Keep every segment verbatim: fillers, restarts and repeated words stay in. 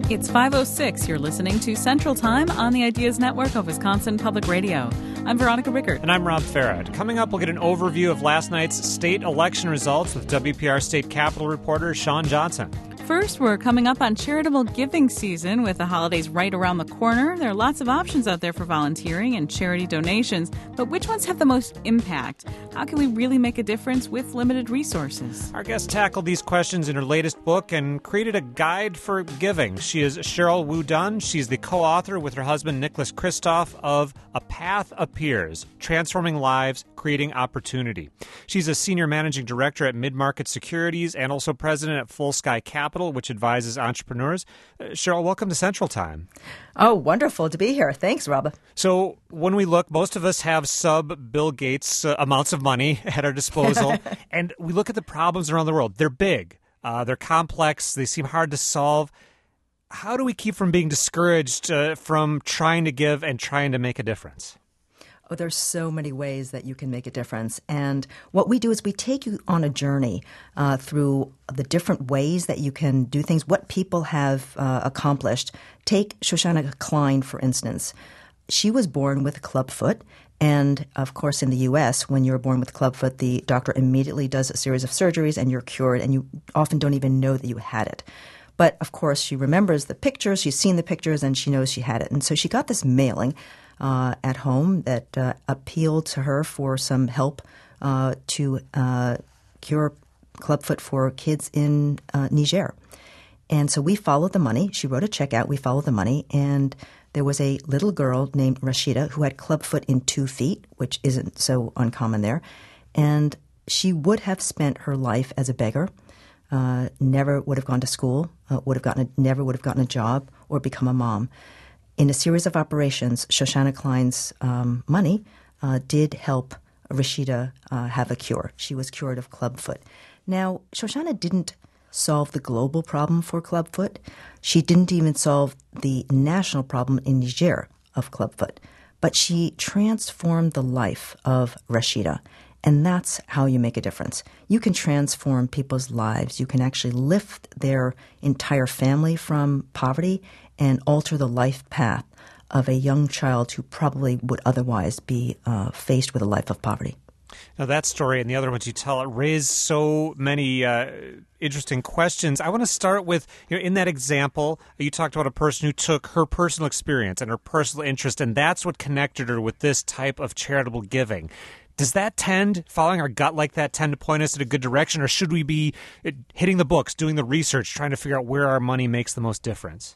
It's five oh six. You're listening to Central Time on the Ideas Network of Wisconsin Public Radio. I'm Veronica Rickert. And I'm Rob Farad. Coming up, we'll get an overview of last night's state election results with W P R State Capitol reporter Sean Johnson. First, we're coming up on charitable giving season with the holidays right around the corner. There are lots of options out there for volunteering and charity donations, but which ones have the most impact? How can we really make a difference with limited resources? Our guest tackled these questions in her latest book and created a guide for giving. She is Cheryl Wu Dunn. She's the co-author with her husband, Nicholas Kristof, of A Path Appears, Transforming Lives, Creating Opportunity. She's a senior managing director at Mid-Market Securities and also president at Full Sky Capital, which advises entrepreneurs. Uh, Cheryl, welcome to Central Time. Oh, wonderful to be here. Thanks, Rob. So when we look, most of us have sub-Bill Gates uh, amounts of money at our disposal, and we look at the problems around the world. They're big. Uh, they're complex. They seem hard to solve. How do we keep from being discouraged uh, from trying to give and trying to make a difference? Oh, there's so many ways that you can make a difference. And what we do is we take you on a journey uh, through the different ways that you can do things, what people have uh, accomplished. Take Shoshana Klein, for instance. She was born with clubfoot. And, of course, in the U S, when you're born with clubfoot, the doctor immediately does a series of surgeries and you're cured, and you often don't even know that you had it. But, of course, she remembers the pictures, she's seen the pictures, and she knows she had it. And so she got this mailing uh, at home that uh, appealed to her for some help uh, to uh, cure clubfoot for kids in uh, Niger. And so we followed the money. She wrote a check out. We followed the money. And there was a little girl named Rashida who had clubfoot in two feet, which isn't so uncommon there. And she would have spent her life as a beggar. Uh, never would have gone to school, uh, would have gotten a, never would have gotten a job or become a mom. In a series of operations, Shoshana Klein's um, money uh, did help Rashida uh, have a cure. She was cured of clubfoot. Now, Shoshana didn't solve the global problem for clubfoot. She didn't even solve the national problem in Niger of clubfoot. But she transformed the life of Rashida. And that's how you make a difference. You can transform people's lives. You can actually lift their entire family from poverty and alter the life path of a young child who probably would otherwise be uh, faced with a life of poverty. Now, that story and the other ones you tell raise so many uh, interesting questions. I want to start with, you know, in that example, you talked about a person who took her personal experience and her personal interest, and that's what connected her with this type of charitable giving. Does that tend, following our gut like that, tend to point us in a good direction, or should we be hitting the books, doing the research, trying to figure out where our money makes the most difference?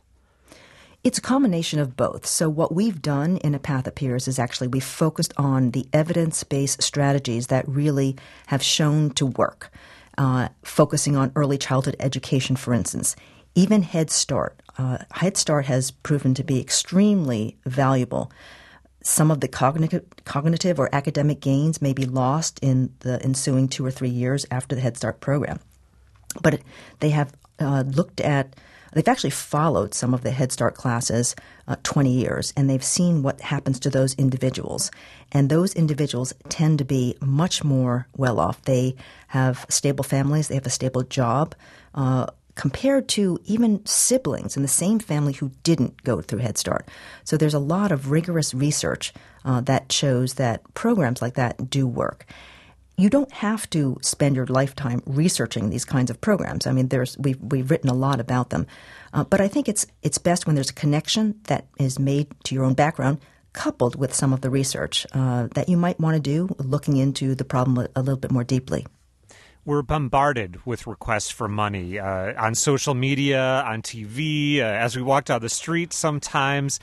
It's a combination of both. So what we've done in A Path Appears is actually we've focused on the evidence-based strategies that really have shown to work, uh, focusing on early childhood education, for instance. Even Head Start. Uh, Head Start has proven to be extremely valuable. Some of the cognitive, cognitive or academic gains may be lost in the ensuing two or three years after the Head Start program. But they have uh, looked at, they've actually followed some of the Head Start classes uh, twenty years, and they've seen what happens to those individuals. And those individuals tend to be much more well off. They have stable families, they have a stable job, uh, compared to even siblings in the same family who didn't go through Head Start. So there's a lot of rigorous research uh, that shows that programs like that do work. You don't have to spend your lifetime researching these kinds of programs. I mean, there's we've we've written a lot about them, uh, but I think it's it's best when there's a connection that is made to your own background, coupled with some of the research uh, that you might want to do, looking into the problem a, a little bit more deeply. We're bombarded with requests for money uh, on social media, on T V, uh, as we walk down the street sometimes.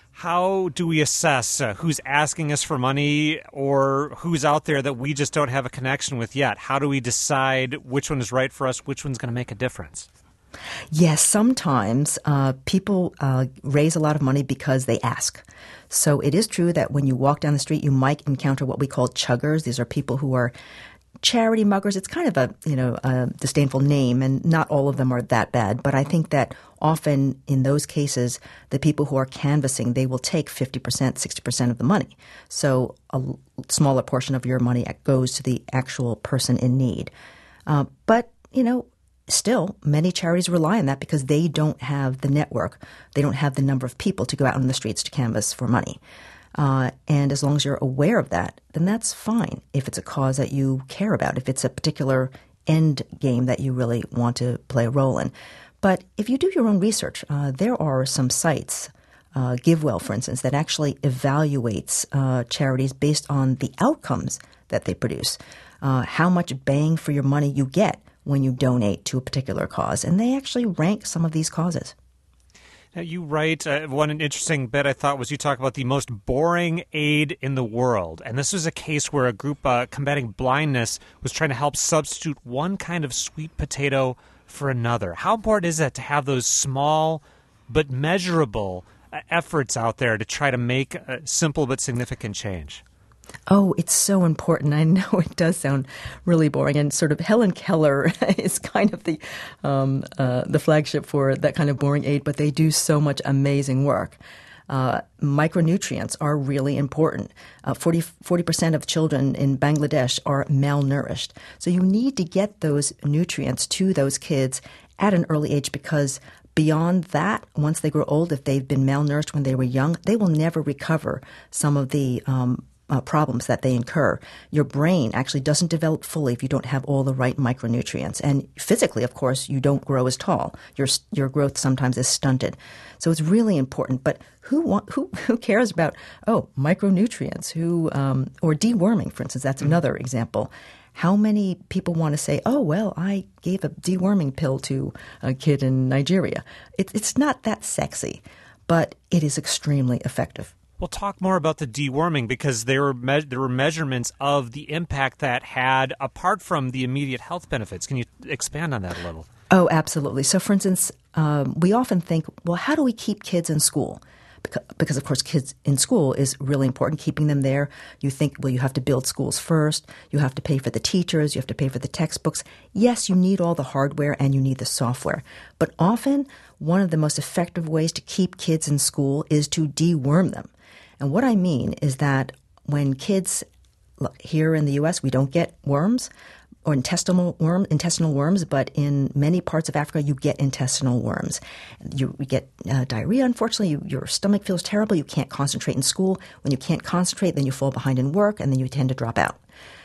How do we assess uh, who's asking us for money or who's out there that we just don't have a connection with yet? How do we decide which one is right for us, which one's going to make a difference? Yes, sometimes uh, people uh, raise a lot of money because they ask. So it is true that when you walk down the street, you might encounter what we call chuggers. These are people who are charity muggers. It's kind of a, you know, a disdainful name, and not all of them are that bad. But I think that often in those cases, the people who are canvassing, they will take fifty percent, sixty percent of the money. So a smaller portion of your money goes to the actual person in need. Uh, but, you know, still, many charities rely on that because they don't have the network. They don't have the number of people to go out on the streets to canvass for money. Uh, and as long as you're aware of that, then that's fine if it's a cause that you care about, if it's a particular end game that you really want to play a role in. But if you do your own research, uh, there are some sites, uh, GiveWell, for instance, that actually evaluates uh, charities based on the outcomes that they produce, uh, how much bang for your money you get when you donate to a particular cause. And they actually rank some of these causes. Now, you write, uh, one interesting bit I thought was you talk about the most boring aid in the world. And this was a case where a group uh, combating blindness was trying to help substitute one kind of sweet potato for another. How important is it to have those small but measurable uh, efforts out there to try to make a simple but significant change? Oh, it's so important. I know it does sound really boring, and sort of Helen Keller is kind of the um, uh, the flagship for that kind of boring aid, but they do so much amazing work. Uh, micronutrients are really important. Uh, forty percent of children in Bangladesh are malnourished. So you need to get those nutrients to those kids at an early age, because beyond that, once they grow old, if they've been malnourished when they were young, they will never recover some of the um, uh, problems that they incur. Your brain actually doesn't develop fully if you don't have all the right micronutrients. And physically, of course, you don't grow as tall. Your your growth sometimes is stunted. So it's really important. But who want, who who cares about, oh, micronutrients? Who um, or deworming, for instance? That's another example. How many people want to say, oh, well, I gave a deworming pill to a kid in Nigeria? It, it's not that sexy, but it is extremely effective. Well, talk more about the deworming, because there were me- there were measurements of the impact that had apart from the immediate health benefits. Can you expand on that a little? Oh, absolutely. So, for instance, um, we often think, well, how do we keep kids in school? Because, because, of course, kids in school is really important, keeping them there. You think, well, you have to build schools first. You have to pay for the teachers. You have to pay for the textbooks. Yes, you need all the hardware and you need the software. But often, one of the most effective ways to keep kids in school is to deworm them. And what I mean is that when kids, here in the U S, we don't get worms or intestinal worm, intestinal worms, but in many parts of Africa, you get intestinal worms. You, you get uh, diarrhea, unfortunately. You, your stomach feels terrible. You can't concentrate in school. When you can't concentrate, then you fall behind in work, and then you tend to drop out.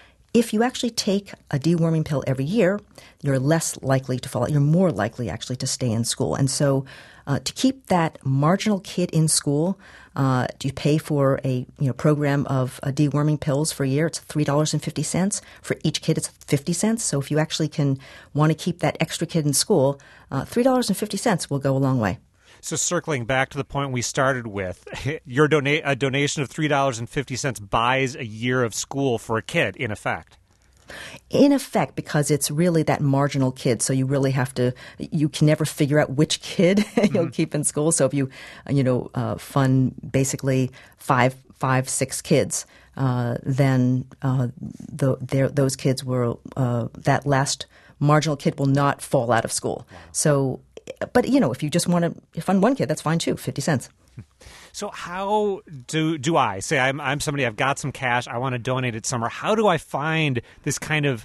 If you actually take a deworming pill every year, you're less likely to fall out. You're more likely, actually, to stay in school. And so uh, to keep that marginal kid in school, uh, do you pay for a you know program of uh, deworming pills for a year? It's three dollars and fifty cents. For each kid, it's fifty cents. So if you actually can want to keep that extra kid in school, uh, three dollars and fifty cents will go a long way. So circling back to the point we started with, your dona- a donation of three dollars and fifty cents buys a year of school for a kid, in effect. In effect, because it's really that marginal kid. So you really have to, you can never figure out which kid you'll mm-hmm. keep in school. So if you, you know, uh, fund basically five, five, six kids, uh, then uh, the, those kids will, uh, that last marginal kid will not fall out of school. Wow. So, but, you know, if you just want to fund one kid, that's fine too, fifty cents. So how do do I say I'm I'm somebody, I've got some cash, I want to donate it somewhere. How do I find this kind of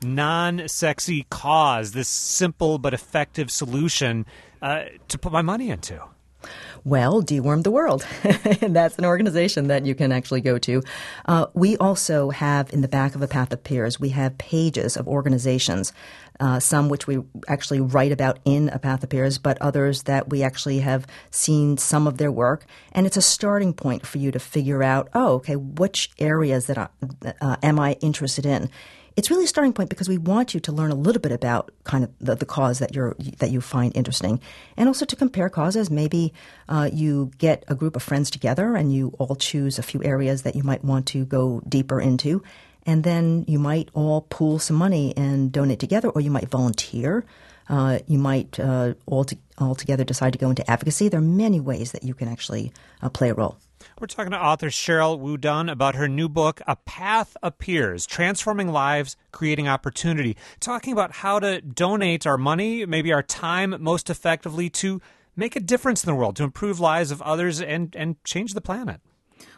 non-sexy cause, this simple but effective solution uh, to put my money into? Well, Deworm the World. And that's an organization that you can actually go to. Uh, we also have, in the back of A Path Appears, we have pages of organizations, uh, some which we actually write about in A Path Appears, but others that we actually have seen some of their work. And it's a starting point for you to figure out, oh, okay, which areas that I, uh, am I interested in? It's really a starting point because we want you to learn a little bit about kind of the, the cause that you're that you find interesting, and also to compare causes. Maybe uh, you get a group of friends together and you all choose a few areas that you might want to go deeper into, and then you might all pool some money and donate together, or you might volunteer. Uh, you might uh, all, to, all together decide to go into advocacy. There are many ways that you can actually uh, play a role. We're talking to author Sheryl WuDunn about her new book, A Path Appears, Transforming Lives, Creating Opportunity, talking about how to donate our money, maybe our time, most effectively to make a difference in the world, to improve lives of others and, and change the planet.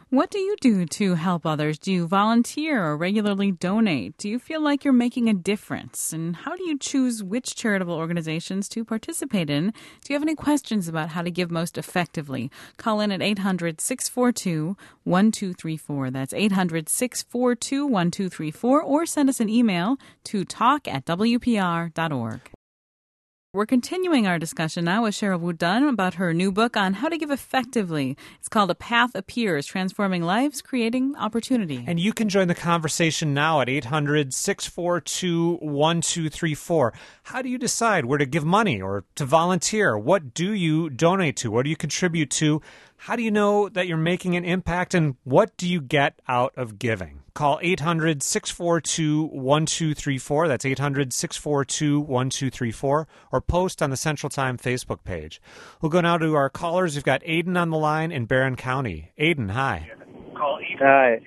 What do you do to help others? Do you volunteer or regularly donate? Do you feel like you're making a difference? And how do you choose which charitable organizations to participate in? Do you have any questions about how to give most effectively? Call in at eight hundred, six four two, one two three four. That's eight hundred, six four two, one two three four. Or send us an email to talk at w p r dot org. We're continuing our discussion now with Sheryl WuDunn about her new book on how to give effectively. It's called A Path Appears, Transforming Lives, Creating Opportunity. And you can join the conversation now at eight hundred, six four two, one two three four. How do you decide where to give money or to volunteer? What do you donate to? What do you contribute to? How do you know that you're making an impact, and what do you get out of giving? Call eight hundred, six four two, one two three four. That's eight hundred, six four two, one two three four. Or post on the Central Time Facebook page. We'll go now to our callers. We've got Aiden on the line in Barron County. Aiden, hi. Hi.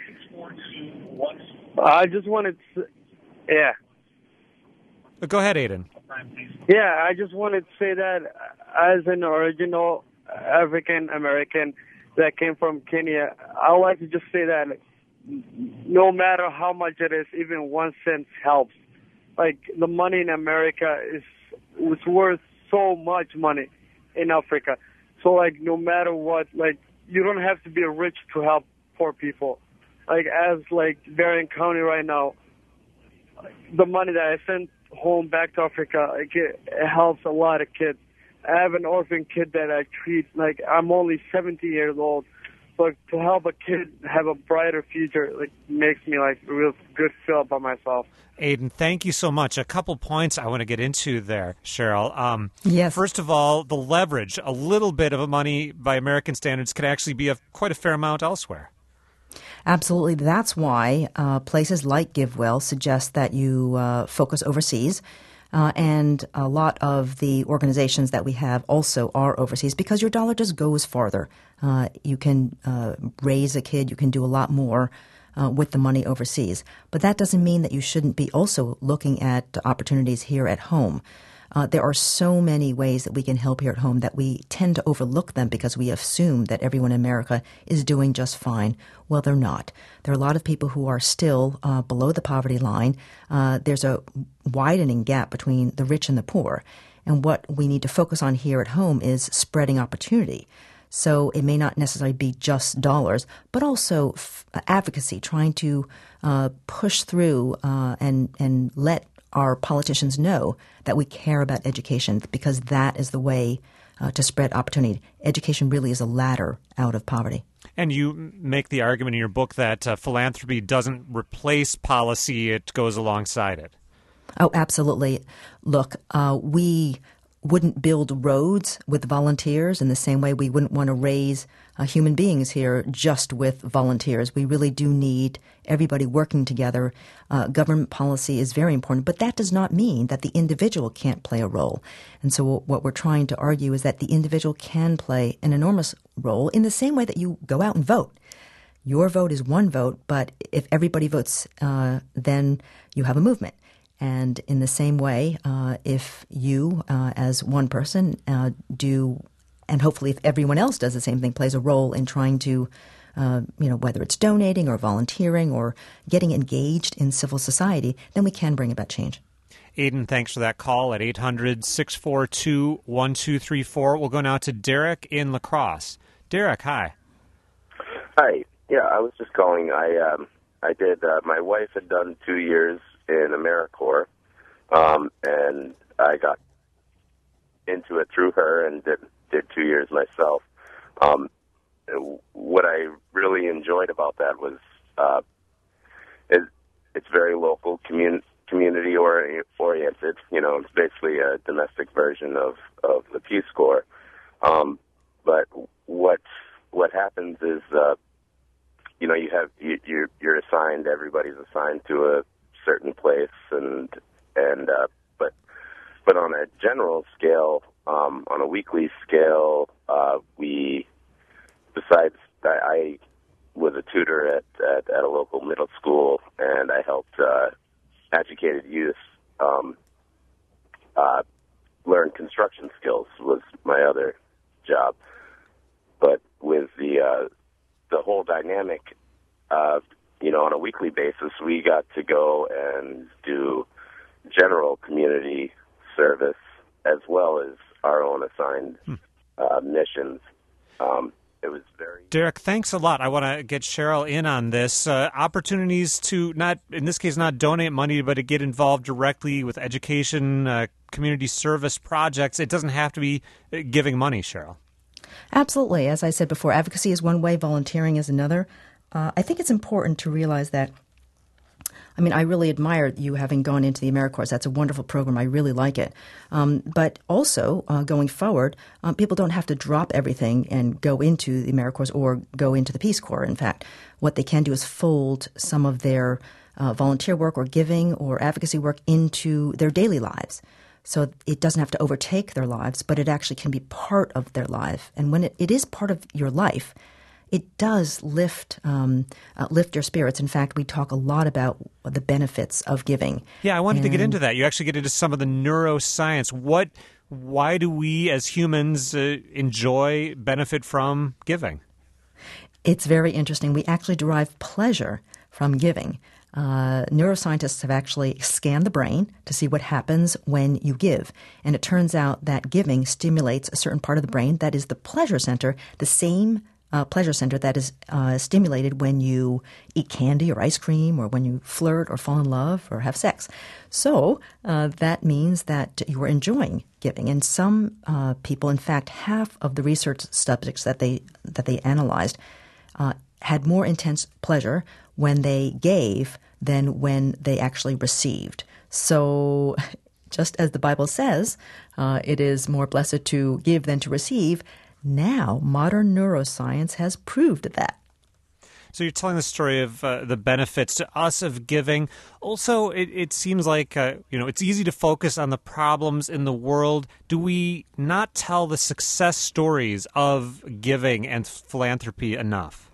I just wanted to, yeah. Go ahead, Aiden. Yeah, I just wanted to say that as an original African American that came from Kenya, I would like to just say that no matter how much it is, even one cent helps. Like, the money in America is was worth so much money in Africa. So, like, no matter what, like, you don't have to be rich to help poor people. Like, as, like, Barron County right now, the money that I sent home back to Africa, like, it, it helps a lot of kids. I have an orphan kid that I treat, like, I'm only seventy years old. So to help a kid have a brighter future, like, makes me, like, real good feel about myself. Aiden, thank you so much. A couple points I want to get into there, Sheryl. Um, yes. First of all, the leverage. A little bit of money by American standards could actually be a, quite a fair amount elsewhere. Absolutely. That's why uh, places like GiveWell suggest that you uh, focus overseas. Uh, and a lot of the organizations that we have also are overseas because your dollar just goes farther. Uh, you can uh, raise a kid. You can do a lot more uh, with the money overseas. But that doesn't mean that you shouldn't be also looking at opportunities here at home. Uh, there are so many ways that we can help here at home that we tend to overlook them because we assume that everyone in America is doing just fine. Well, they're not. There are a lot of people who are still uh, below the poverty line. Uh, there's a widening gap between the rich and the poor. And what we need to focus on here at home is spreading opportunity. So it may not necessarily be just dollars, but also f- advocacy, trying to uh, push through uh, and, and let our politicians know that we care about education, because that is the way uh, to spread opportunity. Education really is a ladder out of poverty. And you make the argument in your book that uh, philanthropy doesn't replace policy, it goes alongside it. Oh, absolutely. Look, uh, we wouldn't build roads with volunteers in the same way we wouldn't want to raise uh, human beings here just with volunteers. We really do need everybody working together. Uh, government policy is very important, but that does not mean that the individual can't play a role. And so what we're trying to argue is that the individual can play an enormous role in the same way that you go out and vote. Your vote is one vote, but if everybody votes, uh, then you have a movement. And in the same way, uh, if you, uh, as one person, uh, do, and hopefully if everyone else does the same thing, plays a role in trying to, uh, you know, whether it's donating or volunteering or getting engaged in civil society, then we can bring about change. Aiden, thanks for that call at eight hundred, six four two, one two three four. We'll go now to Derek in La Crosse. Derek, hi. Hi. Yeah, I was just calling. I um, I did. Uh, my wife had done two years in AmeriCorps, um, and I got into it through her and did, did two years myself. Um, what I really enjoyed about that was uh, it, it's very local, commun- community ori- oriented. You know, it's basically a domestic version of, of the Peace Corps. Um, but what what happens is, uh, you know, you have you, you're, you're assigned. Everybody's assigned to a certain place, and and uh, but but on a general scale, um, on a weekly scale, uh, we besides I, I was a tutor at, at at a local middle school, and I helped uh, educated youth um, uh, learn construction skills was my other job. But with the uh, the whole dynamic of, you know, on a weekly basis, we got to go and do general community service as well as our own assigned hmm. uh, missions. Um, it was very... Derek, thanks a lot. I want to get Cheryl in on this. Uh, opportunities to not, in this case, not donate money, but to get involved directly with education, uh, community service projects. It doesn't have to be giving money, Cheryl. Absolutely. As I said before, advocacy is one way, volunteering is another. Uh, I think it's important to realize that, I mean, I really admire you having gone into the AmeriCorps. That's a wonderful program. I really like it. Um, but also, uh, going forward, um, people don't have to drop everything and go into the AmeriCorps or go into the Peace Corps. In fact, what they can do is fold some of their uh, volunteer work or giving or advocacy work into their daily lives. So it doesn't have to overtake their lives, but it actually can be part of their life. And when it, it is part of your life, it does lift um, uh, lift your spirits. In fact, we talk a lot about the benefits of giving. Yeah, I wanted and, to get into that. You actually get into some of the neuroscience. What, why do we as humans uh, enjoy, benefit from giving? It's very interesting. We actually derive pleasure from giving. Uh, neuroscientists have actually scanned the brain to see what happens when you give. And it turns out that giving stimulates a certain part of the brain that is the pleasure center, the same Uh, pleasure center that is uh, stimulated when you eat candy or ice cream or when you flirt or fall in love or have sex. So uh, that means that you are enjoying giving. And some uh, people, in fact, half of the research subjects that they that they analyzed uh, had more intense pleasure when they gave than when they actually received. So just as the Bible says, uh, it is more blessed to give than to receive. Now, modern neuroscience has proved that. So you're telling the story of uh, the benefits to us of giving. Also, it, it seems like uh, you know it's easy to focus on the problems in the world. Do we not tell the success stories of giving and philanthropy enough?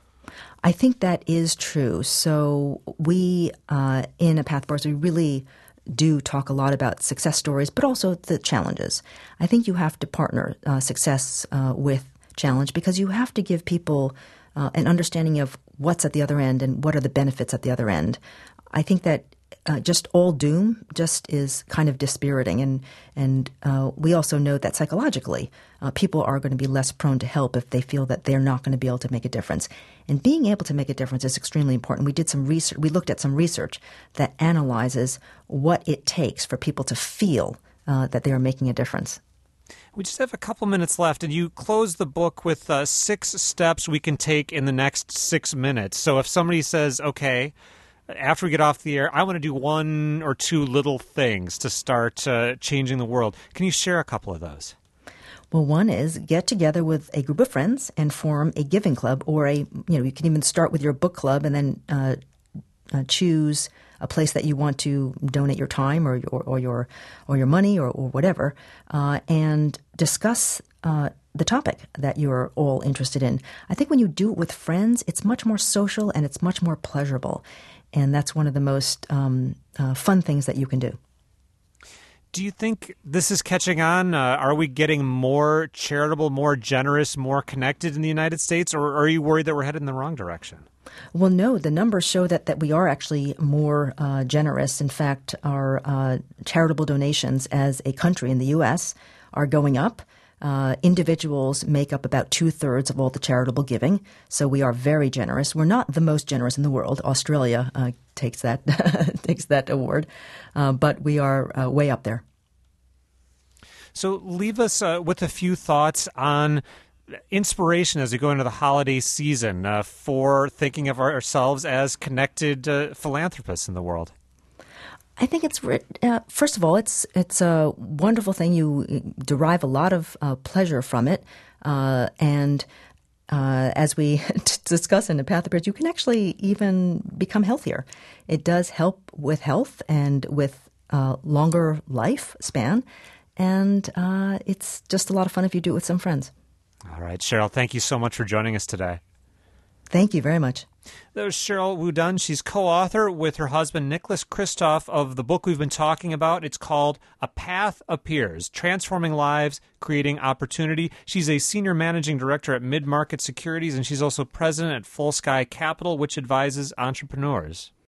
I think that is true. So we, uh, in A Path Forward, we really do talk a lot about success stories, but also the challenges. I think you have to partner uh, success uh, with challenge because you have to give people uh, an understanding of what's at the other end and what are the benefits at the other end. I think that uh, just all doom just is kind of dispiriting. And, and uh, we also know that psychologically, uh, people are going to be less prone to help if they feel that they're not going to be able to make a difference. And being able to make a difference is extremely important. We did some research. We looked at some research that analyzes what it takes for people to feel uh, that they are making a difference. We just have a couple minutes left, and you close the book with uh, six steps we can take in the next six minutes. So if somebody says, okay, after we get off the air, I want to do one or two little things to start uh, changing the world, can you share a couple of those? Well, one is get together with a group of friends and form a giving club, or a, you know, you can even start with your book club and then uh, uh, choose a place that you want to donate your time or or, or your or your money or, or whatever, uh, and discuss uh, the topic that you're all interested in. I think when you do it with friends, it's much more social and it's much more pleasurable, and that's one of the most um, uh, fun things that you can do. Do you think this is catching on? Uh, are we getting more charitable, more generous, more connected in the United States, or are you worried that we're headed in the wrong direction? Well, no, the numbers show that, that we are actually more uh, generous. In fact, our uh, charitable donations as a country in the U S are going up. Uh, individuals make up about two-thirds of all the charitable giving, so we are very generous. We're not the most generous in the world. Australia uh, takes that takes that award, uh, but we are uh, way up there. So leave us uh, with a few thoughts on inspiration as we go into the holiday season uh, for thinking of ourselves as connected uh, philanthropists in the world. I think it's uh, first of all, it's it's a wonderful thing. You derive a lot of uh, pleasure from it, uh, and uh, as we discuss in the Path of Prayers, you can actually even become healthier. It does help with health and with uh, longer lifespan, and uh, it's just a lot of fun if you do it with some friends. All right, Cheryl, thank you so much for joining us today. Thank you very much. That was Sheryl WuDunn. She's co-author with her husband, Nicholas Kristof, of the book we've been talking about. It's called A Path Appears, Transforming Lives, Creating Opportunity. She's a senior managing director at Mid-Market Securities, and she's also president at Full Sky Capital, which advises entrepreneurs.